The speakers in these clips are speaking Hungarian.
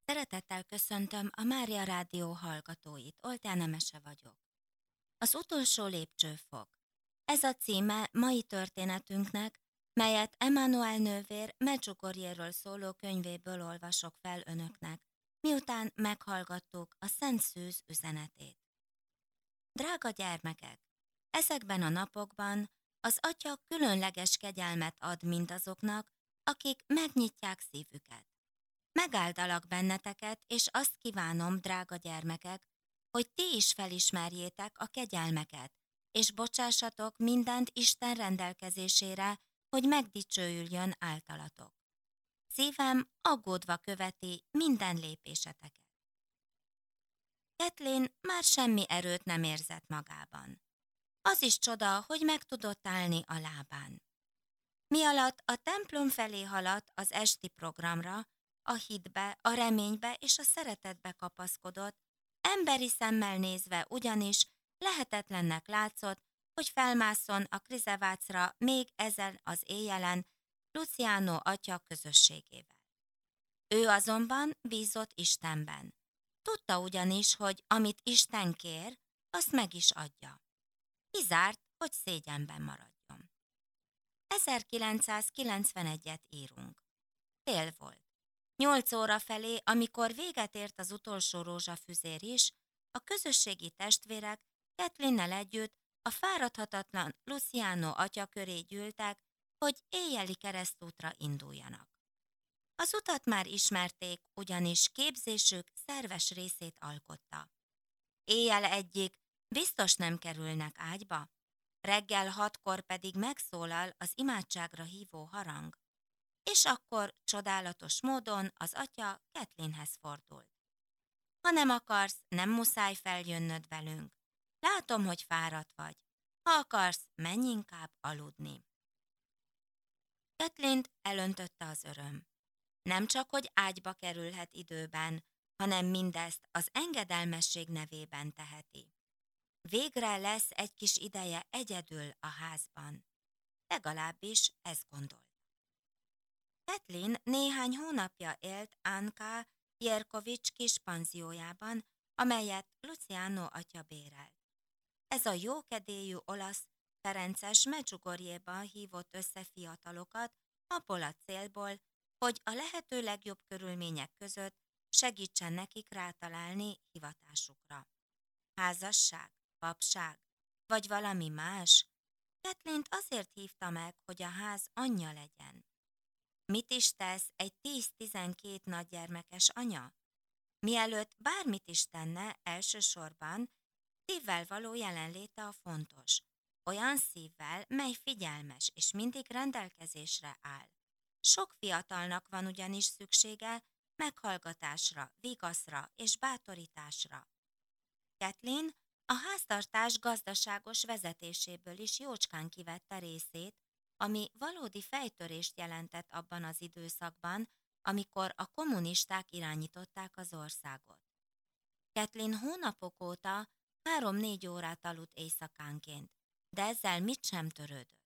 Szeretettel köszöntöm a Mária Rádió hallgatóit, Oltán Emese vagyok. Az utolsó lépcsőfok. Ez a címe mai történetünknek, melyet Emmanuel nővér Medjugorjéről szóló könyvéből olvasok fel önöknek, miután meghallgattuk a Szent Szűz üzenetét. Drága gyermekek, ezekben a napokban az Atya különleges kegyelmet ad mindazoknak, akik megnyitják szívüket. Megáldalak benneteket, és azt kívánom, drága gyermekek, hogy ti is felismerjétek a kegyelmeket, és bocsássatok mindent Isten rendelkezésére, hogy megdicsőüljön általatok. Szívem aggódva követi minden lépéseteket. Kathleen már semmi erőt nem érzett magában. Az is csoda, hogy meg tudott állni a lábán. Mi alatt a templom felé haladt az esti programra, a hitbe, a reménybe és a szeretetbe kapaszkodott, emberi szemmel nézve ugyanis lehetetlennek látszott, hogy felmásszon a krizevácra még ezen az éjjelen Luciano atya közösségével. Ő azonban bízott Istenben. Tudta ugyanis, hogy amit Isten kér, azt meg is adja. Kizárt, hogy szégyenben maradjon. 1991-et írunk. Tél volt. 8 óra felé, amikor véget ért az utolsó rózsafüzér is, a közösségi testvérek Kathleen-nel együtt a fáradhatatlan Luciano atya köré gyűltek, hogy éjjeli keresztútra induljanak. Az utat már ismerték, ugyanis képzésük szerves részét alkotta. Éjjel egyik biztos nem kerülnek ágyba, reggel 6-kor pedig megszólal az imádságra hívó harang, és akkor csodálatos módon az atya Kathleenhez fordult. Ha nem akarsz, nem muszáj feljönnöd velünk. Látom, hogy fáradt vagy. Ha akarsz, menj inkább aludni. Kathleent elöntötte az öröm. Nem csak, hogy ágyba kerülhet időben, hanem mindezt az engedelmesség nevében teheti. Végre lesz egy kis ideje egyedül a házban. Legalábbis ezt gondolt. Kathleen néhány hónapja élt Anka Jerkovics kis panziójában, amelyet Luciano atya bérelt. Ez a jókedélyű olasz ferences Medjugorjéban hívott össze fiatalokat abból a célból, hogy a lehető legjobb körülmények között segítsen nekik rátalálni hivatásukra. Házasság, papság, vagy valami más? Kathleent azért hívta meg, hogy a ház anyja legyen. Mit is tesz egy 10-12 nagygyermekes anya? Mielőtt bármit is tenne, elsősorban szívvel való jelenléte a fontos. Olyan szívvel, mely figyelmes és mindig rendelkezésre áll. Sok fiatalnak van ugyanis szüksége meghallgatásra, vigaszra és bátorításra. Kathleen a háztartás gazdaságos vezetéséből is jócskán kivette részét, ami valódi fejtörést jelentett abban az időszakban, amikor a kommunisták irányították az országot. Kathleen hónapok óta 3-4 órát aludt éjszakánként, de ezzel mit sem törődött.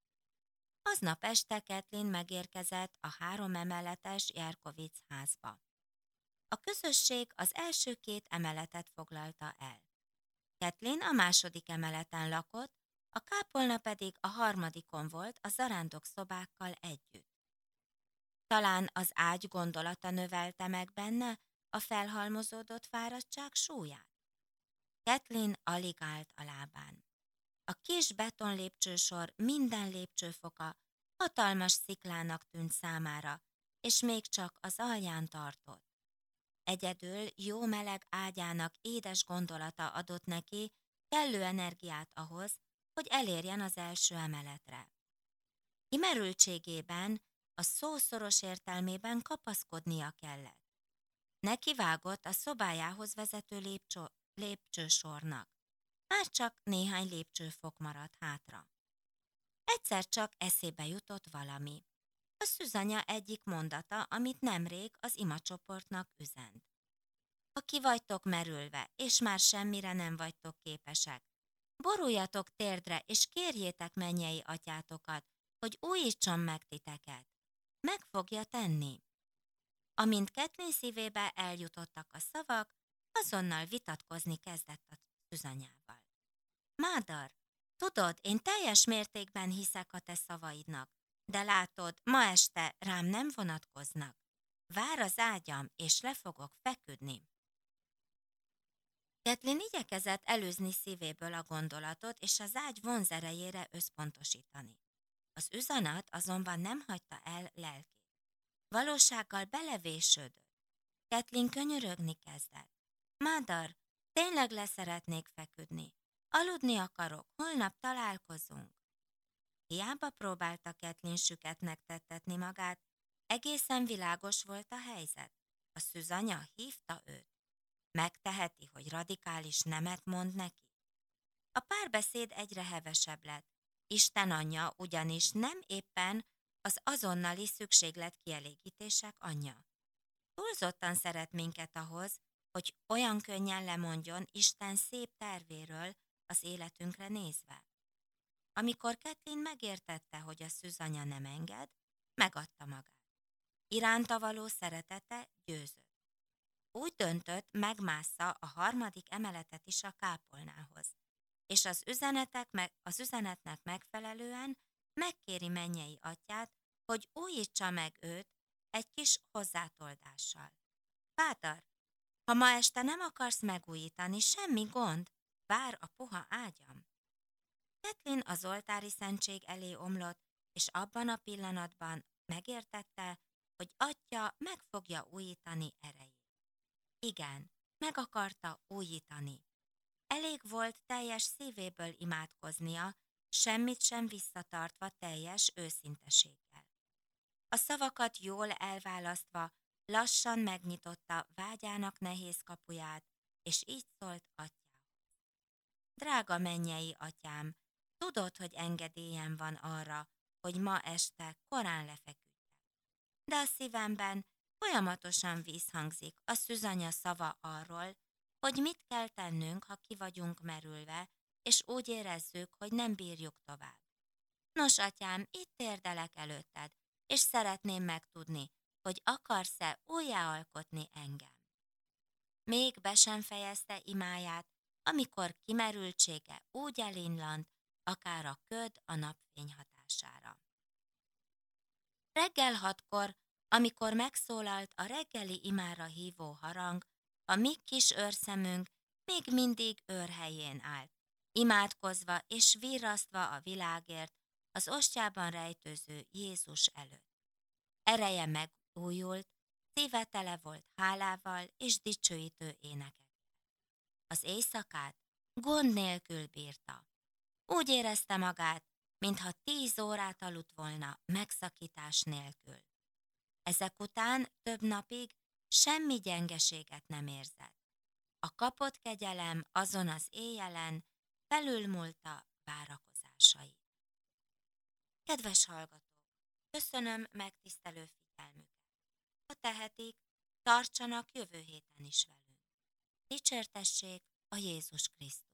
Aznap este Kathleen megérkezett a 3 emeletes Jerkovics házba. A közösség az első 2 emeletet foglalta el. Kathleen a második emeleten lakott, a kápolna pedig a harmadikon volt a zarándok szobákkal együtt. Talán az ágy gondolata növelte meg benne a felhalmozódott fáradtság súlyát. Kathleen alig állt a lábán. A kis betonlépcsősor minden lépcsőfoka hatalmas sziklának tűnt számára, és még csak az alján tartott. Egyedül jó meleg ágyának édes gondolata adott neki kellő energiát ahhoz, hogy elérjen az első emeletre. Kimerültségében a szó szoros értelmében kapaszkodnia kellett. Nekivágott a szobájához vezető lépcsősornak. Már csak néhány lépcsőfok maradt hátra. Egyszer csak eszébe jutott valami. A szűzanya egyik mondata, amit nemrég az imacsoportnak üzent. Ha ki vagytok merülve, és már semmire nem vagytok képesek, boruljatok térdre, és kérjétek mennyei atyátokat, hogy újítson meg titeket. Meg fogja tenni. Amint Kathleen szívébe eljutottak a szavak, azonnal vitatkozni kezdett a szűzanyával. Mother, tudod, én teljes mértékben hiszek a te szavaidnak, de látod, ma este rám nem vonatkoznak. Vár az ágyam, és le fogok feküdni. Kathleen igyekezett előzni szívéből a gondolatot, és az ágy vonzerejére összpontosítani. Az üzenet azonban nem hagyta el lelkét. Valósággal belevésődött. Kathleen könyörögni kezdett. Mother, tényleg leszeretnék feküdni. Aludni akarok, holnap találkozunk. Hiába próbálta Kathleen süketnek tettetni magát, egészen világos volt a helyzet. A szűzanya hívta őt. Megteheti, hogy radikális nemet mond neki. A párbeszéd egyre hevesebb lett. Isten anyja ugyanis nem éppen az azonnali szükséglet kielégítések anyja. Túlzottan szeret minket ahhoz, hogy olyan könnyen lemondjon Isten szép tervéről az életünkre nézve. Amikor Kathleen megértette, hogy a szűzanya nem enged, megadta magát. Iránta való szeretete győzött. Úgy döntött, megmásza a 3. emeletet is a kápolnához, és az üzenetnek megfelelően megkéri mennyei atyát, hogy újítsa meg őt egy kis hozzátoldással. Páter, ha ma este nem akarsz megújítani, semmi gond, vár a puha ágyam. Kathleen az oltári szentség elé omlott, és abban a pillanatban megértette, hogy atya meg fogja újítani erejét. Igen, meg akarta újítani. Elég volt teljes szívéből imádkoznia, semmit sem visszatartva teljes őszinteséggel. A szavakat jól elválasztva, lassan megnyitotta vágyának nehéz kapuját, és így szólt atyához. Drága mennyei atyám, tudod, hogy engedélyem van arra, hogy ma este korán lefeküdjek. De a szívemben folyamatosan vízhangzik a szűzanya szava arról, hogy mit kell tennünk, ha ki vagyunk merülve, és úgy érezzük, hogy nem bírjuk tovább. Nos, atyám, itt térdelek előtted, és szeretném megtudni, hogy akarsz-e újjáalkotni engem. Még be sem fejezte imáját, amikor kimerültsége úgy elinlant, akár a köd a napfény hatására. Reggel 6-kor, amikor megszólalt a reggeli imára hívó harang, a mi kis őrszemünk még mindig őrhelyén állt, imádkozva és virrasztva a világért az ostjában rejtőző Jézus előtt. Ereje megújult, szíve tele volt hálával és dicsőítő énekekkel. Az éjszakát gond nélkül bírta. Úgy érezte magát, mintha 10 órát aludt volna megszakítás nélkül. Ezek után több napig semmi gyengeséget nem érzett. A kapott kegyelem azon az éjjelen felülmúlta várakozásait. Kedves hallgatók, köszönöm megtisztelő figyelmüket. Ha tehetik, tartsanak jövő héten is velünk. Dicsértessék a Jézus Krisztus.